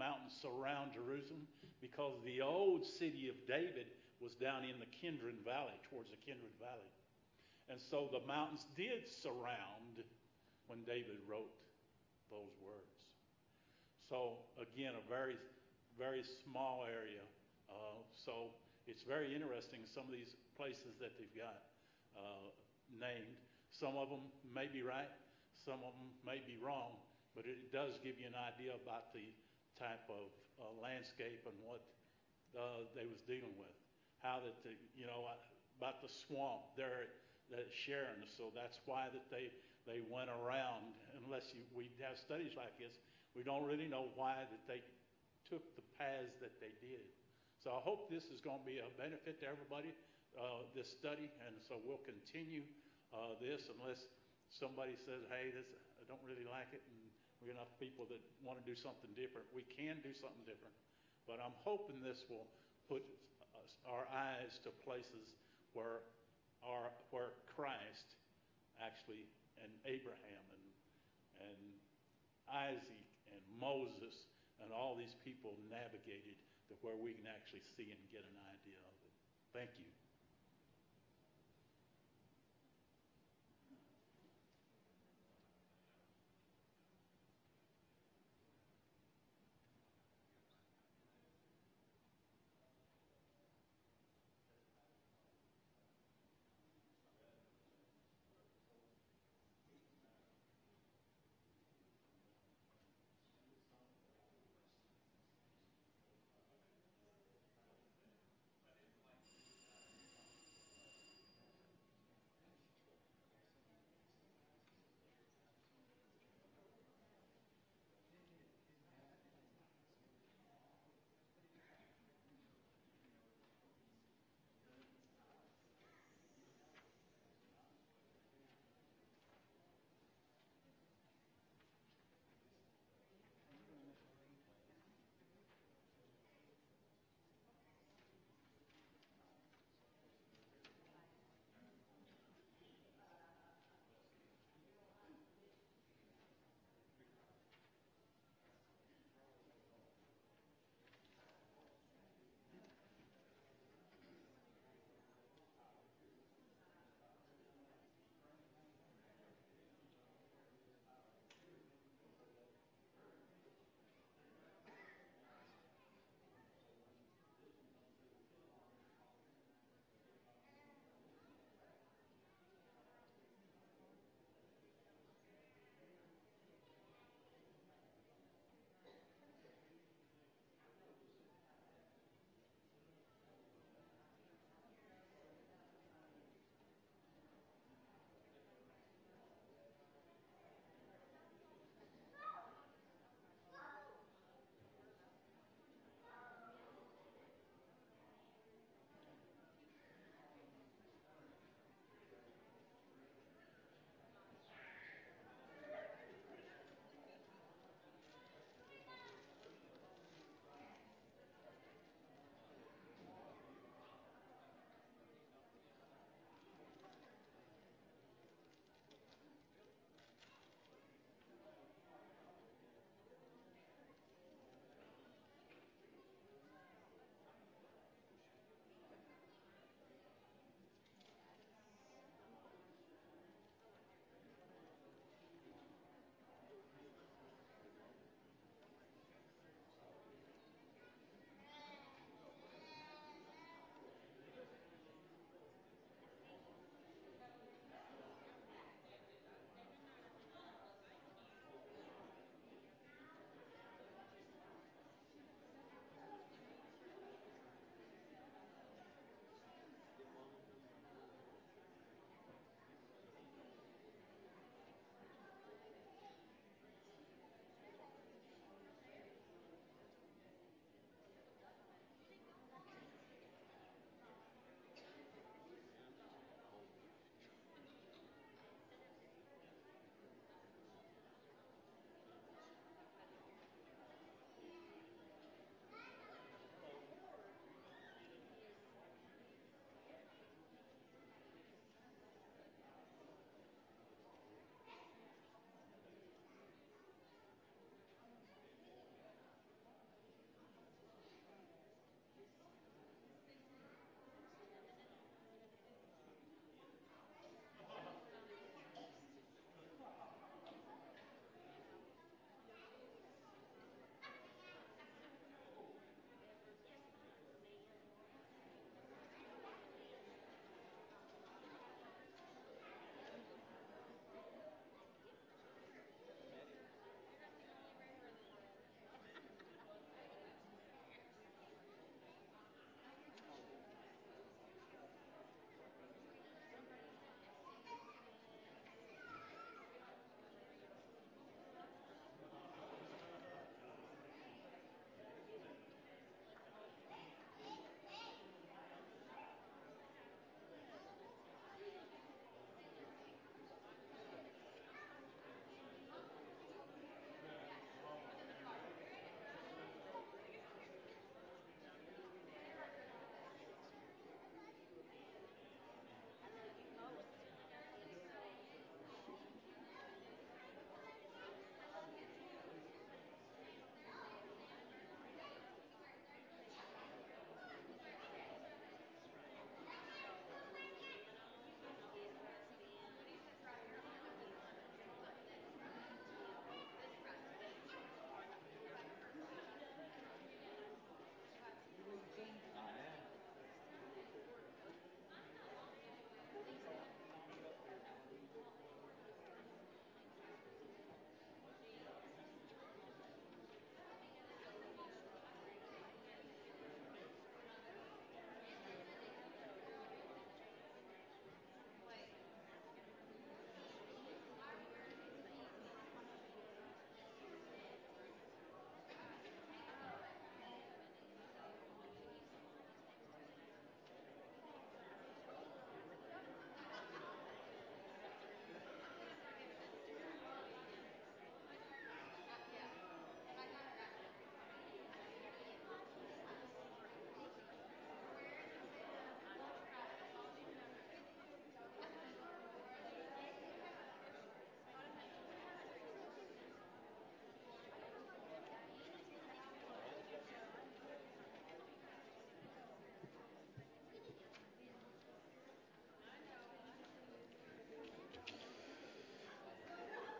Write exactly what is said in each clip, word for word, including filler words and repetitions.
mountains surround Jerusalem because the old city of David was down in the Kidron Valley, towards the Kidron Valley. And so the mountains did surround when David wrote those words. So again, a very, very small area. Uh, so it's very interesting, some of these places that they've got uh, named. Some of them may be right, some of them may be wrong, but it does give you an idea about the type of uh, landscape and what uh, they was dealing with. How that, the, you know, about the swamp there at Sharon. So that's why that they, they went around. Unless you, we have studies like this, we don't really know why that they took the paths that they did. So I hope this is going to be a benefit to everybody, uh, this study. And so we'll continue uh, this unless somebody says, hey, this, I don't really like it, and we're enough people that want to do something different. We can do something different. But I'm hoping this will put us, our eyes to places where our, where Christ actually, and Abraham and, and Isaac and Moses and all these people navigated to where we can actually see and get an idea of it. Thank you.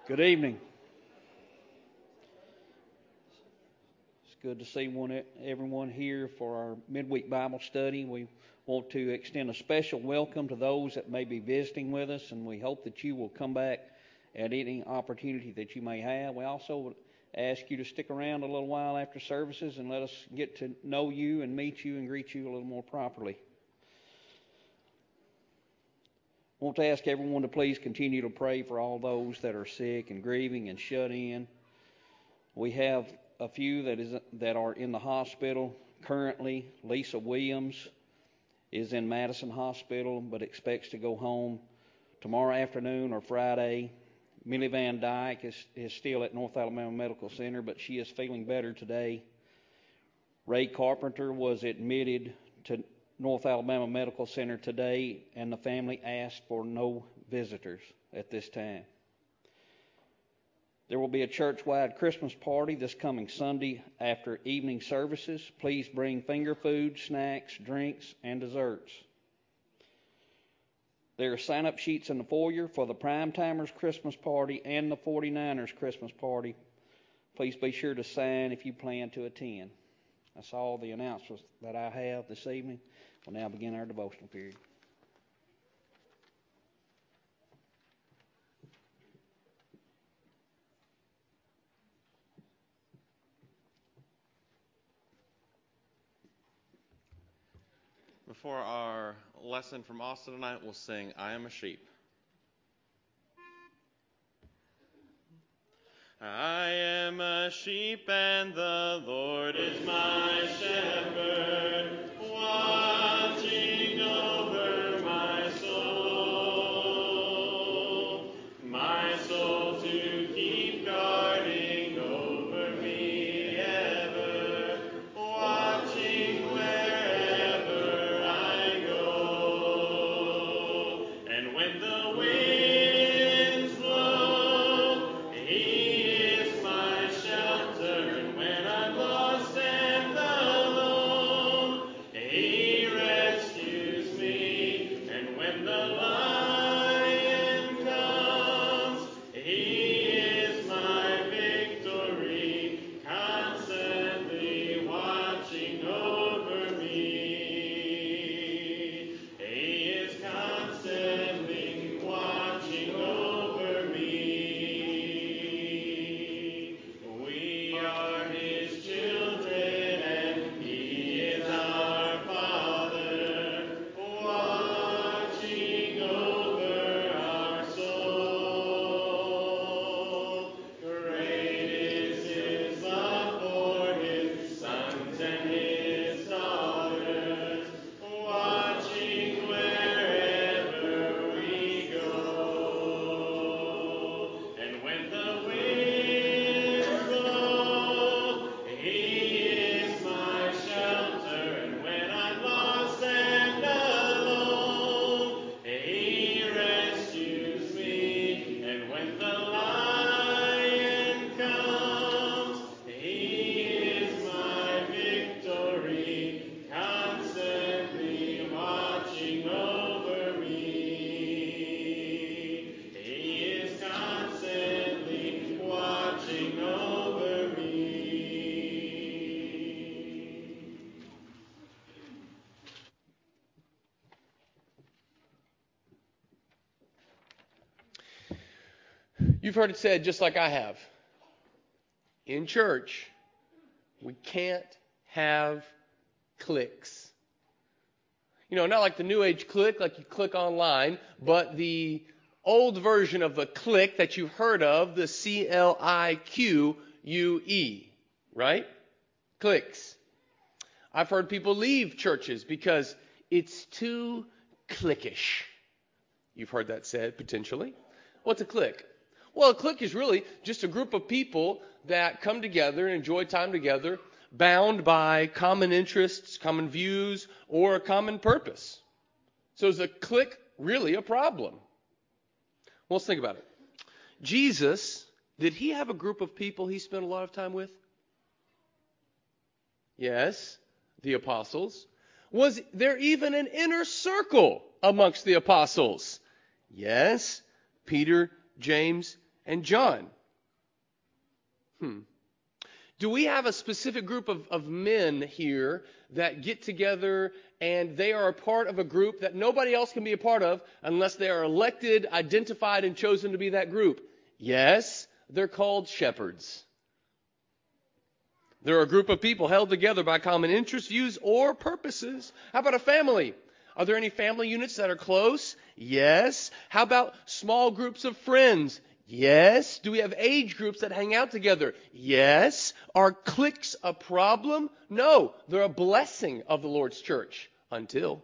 Good evening. It's good to see one, everyone here for our midweek Bible study. We want to extend a special welcome to those that may be visiting with us, and we hope that you will come back at any opportunity that you may have. We also would ask you to stick around a little while after services and let us get to know you and meet you and greet you a little more properly. I want to ask everyone to please continue to pray for all those that are sick and grieving and shut in. We have a few that is that are in the hospital currently. Lisa Williams is in Madison Hospital but expects to go home tomorrow afternoon or Friday. Millie Van Dyke is, is still at North Alabama Medical Center, but she is feeling better today. Ray Carpenter was admitted to North Alabama Medical Center today, and the family asked for no visitors at this time. There will be a church-wide Christmas party this coming Sunday after evening services. Please bring finger food, snacks, drinks, and desserts. There are sign-up sheets in the foyer for the Primetimers Christmas party and the forty-niners Christmas party. Please be sure to sign if you plan to attend. That's all the announcements that I have this evening. We'll now begin our devotional period. Before our lesson from Austin tonight, we'll sing, I Am a Sheep. I am a sheep and the Lord is my shepherd, watching over my soul, my soul to keep guarding over me ever, watching wherever I go. And when the winds blow, He You've heard it said just like I have. In church, we can't have cliques. You know, not like the New Age clique, like you click online, but the old version of the clique that you've heard of, the C L I Q U E, right? Cliques. I've heard people leave churches because it's too cliquish. You've heard that said, potentially. What's a clique? Well, a clique is really just a group of people that come together and enjoy time together, bound by common interests, common views, or a common purpose. So is a clique really a problem? Well, let's think about it. Jesus, did he have a group of people he spent a lot of time with? Yes, the apostles. Was there even an inner circle amongst the apostles? Yes, Peter, James, and John. Hmm. Do we have a specific group of, of men here that get together and they are a part of a group that nobody else can be a part of unless they are elected, identified, and chosen to be that group? Yes, they're called shepherds. They're a group of people held together by common interests, views, or purposes. How about a family? Are there any family units that are close? Yes. How about small groups of friends? Yes. Do we have age groups that hang out together? Yes. Are cliques a problem? No. They're a blessing of the Lord's church. Until.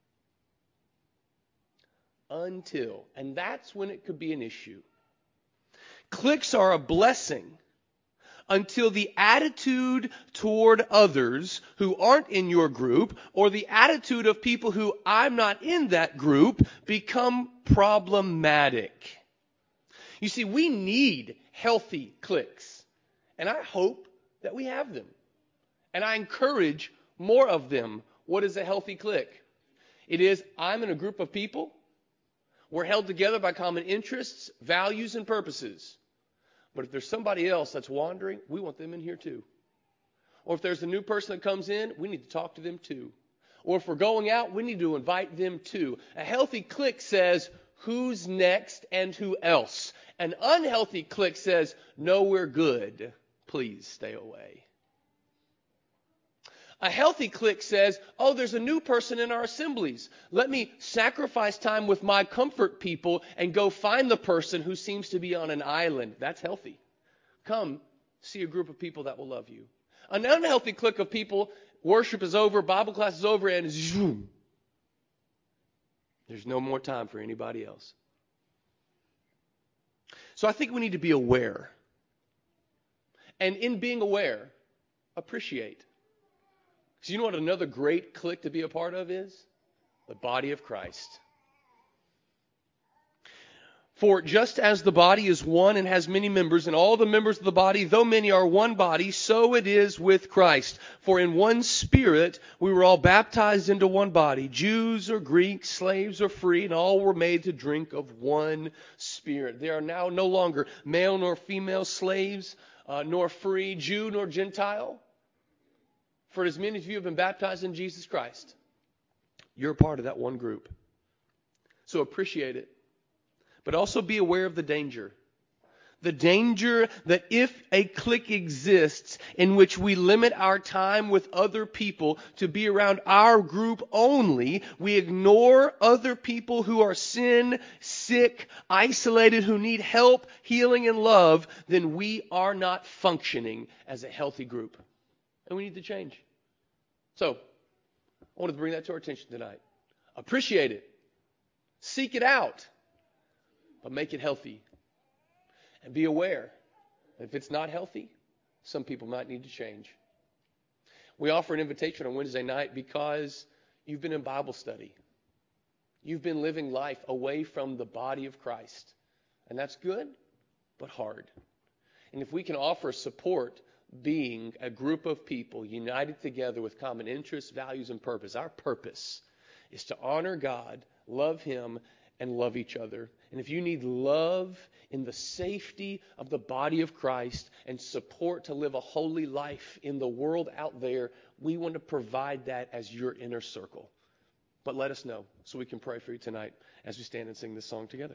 Until. And that's when it could be an issue. Cliques are a blessing until the attitude toward others who aren't in your group or the attitude of people who I'm not in that group become problematic. You see, we need healthy cliques, and I hope that we have them. And I encourage more of them. What is a healthy clique? It is, I'm in a group of people. We're held together by common interests, values, and purposes. But if there's somebody else that's wandering, we want them in here too. Or if there's a new person that comes in, we need to talk to them too. Or if we're going out, we need to invite them too. A healthy clique says, who's next and who else? An unhealthy clique says, no, we're good. Please stay away. A healthy clique says, oh, there's a new person in our assemblies. Let me sacrifice time with my comfort people and go find the person who seems to be on an island. That's healthy. Come see a group of people that will love you. An unhealthy clique of people, worship is over, Bible class is over, and zoom. There's no more time for anybody else. So I think we need to be aware. And in being aware, appreciate. Because you know what another great clique to be a part of is? The body of Christ. For just as the body is one and has many members, and all the members of the body, though many, are one body, so it is with Christ. For in one Spirit we were all baptized into one body, Jews or Greeks, slaves or free, and all were made to drink of one Spirit. There are now no longer male nor female, slaves uh, nor free, Jew nor Gentile. For as many of you have been baptized in Jesus Christ, you're a part of that one group. So appreciate it. But also be aware of the danger. The danger that if a clique exists in which we limit our time with other people to be around our group only, we ignore other people who are sin, sick, isolated, who need help, healing, and love, then we are not functioning as a healthy group. And we need to change. So, I wanted to bring that to our attention tonight. Appreciate it. Seek it out. But make it healthy. And be aware that if it's not healthy, some people might need to change. We offer an invitation on Wednesday night because you've been in Bible study. You've been living life away from the body of Christ. And that's good, but hard. And if we can offer support, being a group of people united together with common interests, values, and purpose, our purpose is to honor God, love Him, and love each other. And if you need love in the safety of the body of Christ and support to live a holy life in the world out there, we want to provide that as your inner circle. But let us know so we can pray for you tonight as we stand and sing this song together.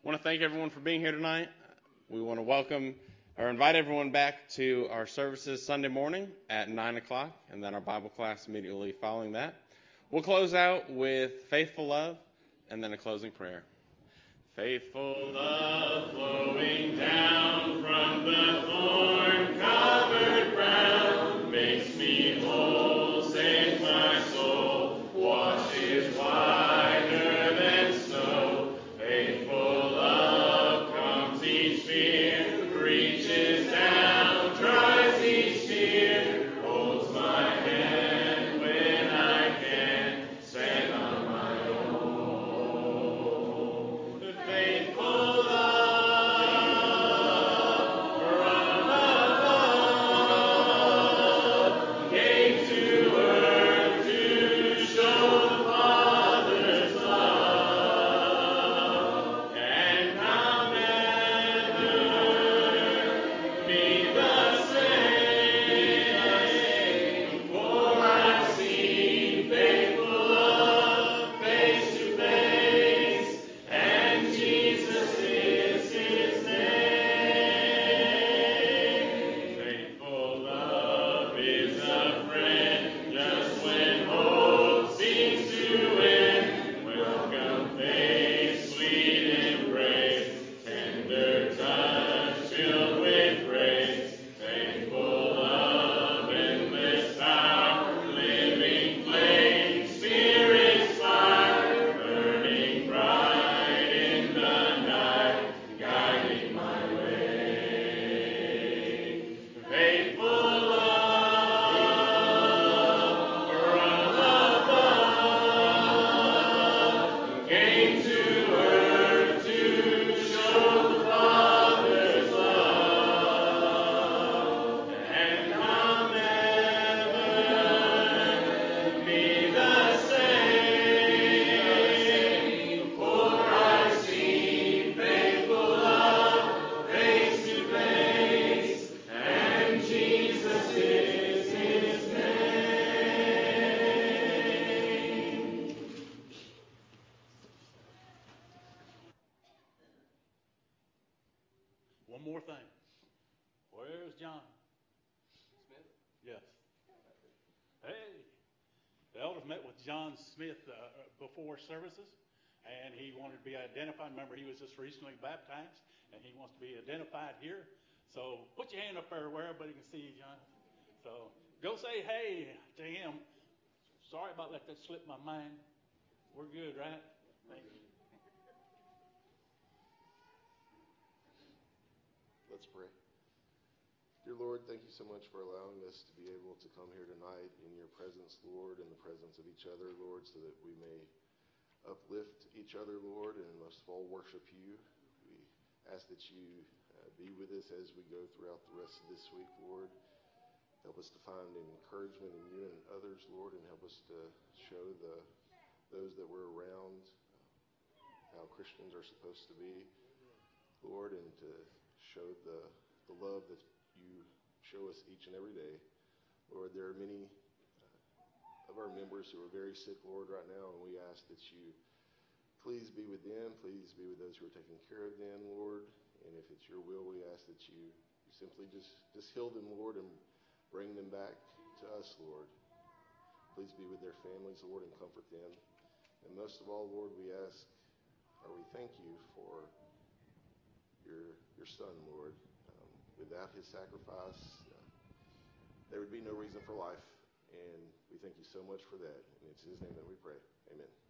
want to thank everyone for being here tonight. We want to welcome or invite everyone back to our services Sunday morning at nine o'clock, and then our Bible class immediately following that. We'll close out with Faithful Love and then a closing prayer. Faithful love flowing down from the thorn-covered ground makes me whole, saves my soul, washes whiter than snow. Faithful love comes each fear, reaches down, dries each tear, holds my hand when I can stand on my own. Faithful love from above came to earth to show the Father's love, and I'll never be the same, for I've seen faithful love face to face, and Jesus is his name. Faithful love is a friend just when hope seems to end. Welcome face, sweet embrace, tender touch filled with grace. Faithful love, endless power, living flame, Spirit's fire, burning bright in the night, guiding my way. Faithful love from above came to earth to show the Father's love, and I'll never be the same, for I've seen faithful love face to face, and Jesus is his name. One more thing. Where's John? Smith? Yes. Hey. The elders met with John Smith uh, before services, and he wanted to be identified. Remember, he was just recently baptized, and he wants to be identified here. So put your hand up there where everybody can see you, John. So go say hey to him. Sorry about letting that slip my mind. We're good, right? Thank you. Let's pray. Dear Lord, thank you so much for allowing us to be able to come here tonight in your presence, Lord, in the presence of each other, Lord, so that we may uplift each other, Lord, and most of all worship you. We ask that you uh, be with us as we go throughout the rest of this week, Lord. Help us to find encouragement in you and others, Lord, and help us to show the those that we're around uh, how Christians are supposed to be, Lord, and to show the, the love that you show us each and every day. Lord, there are many uh, of our members who are very sick, Lord, right now, and we ask that you please be with them. Please be with those who are taking care of them, Lord. And if it's your will, we ask that you, you simply just, just heal them, Lord, and bring them back to us, Lord. Please be with their families, Lord, and comfort them. And most of all, Lord, we ask, or we thank you for your your Son, Lord. Um, without his sacrifice, uh, there would be no reason for life. And we thank you so much for that. And it's in his name that we pray. Amen.